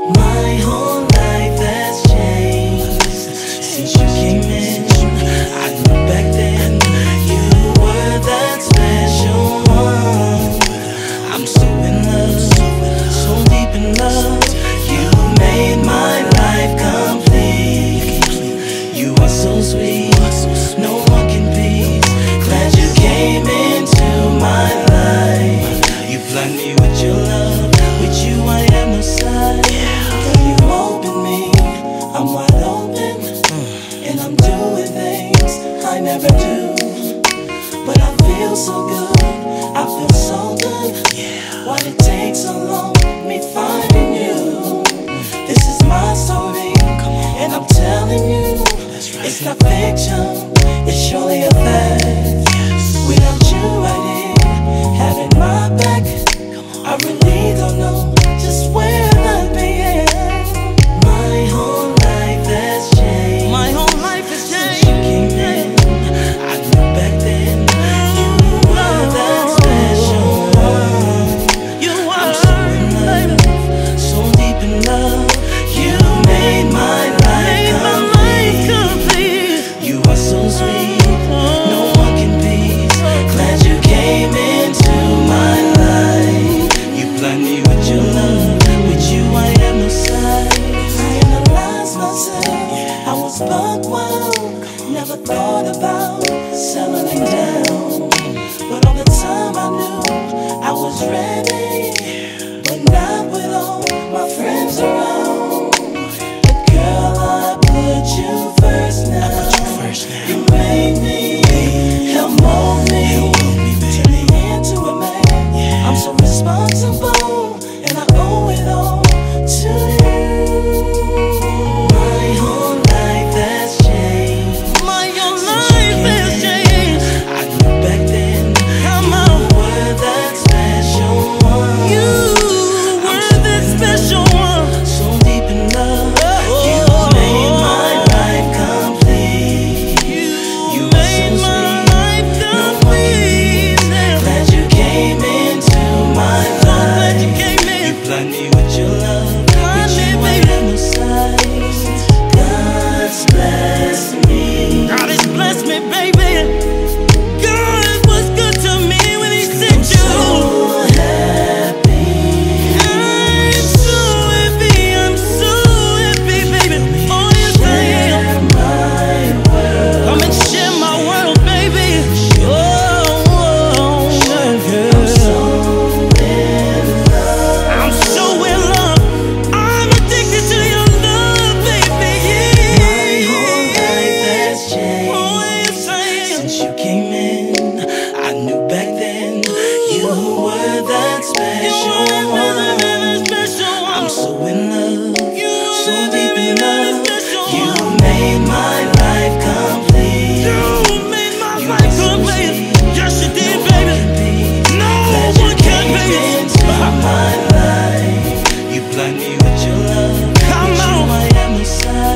My whole life has changed since you came in. I knew back then you were that special one. I'm so in love, so deep in love. You made my life complete. You are so sweet, no one can beat. Glad you came into my life. You blind me with your love. With you I have no side. Girl, you open me, I'm wide open, and I'm doing things I never do. But I feel so good, I feel so good. Why'd it take so long, me finding you? This is my story, and I'm telling you, it's not fiction, it's surely a fact. Without you right here, having my back, I really don't know just where I'd be at. My whole life has changed. My whole life has changed. Since you came in, I knew back then you were that special one. You were. I'm so in love, so deep in love. You made my life complete. You are so sweet, no one can beat. Glad you came into my life. You blind me with your love. With you I have no side. I analyze myself, I was buck wild. Never thought about settling down, but all the time I knew I was ready. But not with all my friends around. But girl, I put you first now. You made me, help mold me, turn me into a man. I'm so responsible, and I owe it all to you. My whole life has changed. My whole life has changed. I knew back then you were that special one. You were that special one. So deep in love, you made my life complete. You made my life complete. Glad you came into my life. You blind me with your love. With you I have no sight. God's blessed me. God has blessed me, baby. God was good to me when He sent you. So happy. I'm so happy. I'm so happy, baby. Oh yes I am. Come and share my world, baby. Oh, girl. I'm so in love. I'm addicted to your love, baby. My whole life has changed. Oh yes I am. Since you came in, I knew back then you were that special one. I'm so in love, so deep in love. You made my life complete. You made my life complete. Yes you did, baby. No one can beat into my life. You blind me with your love. Come on. I am no side.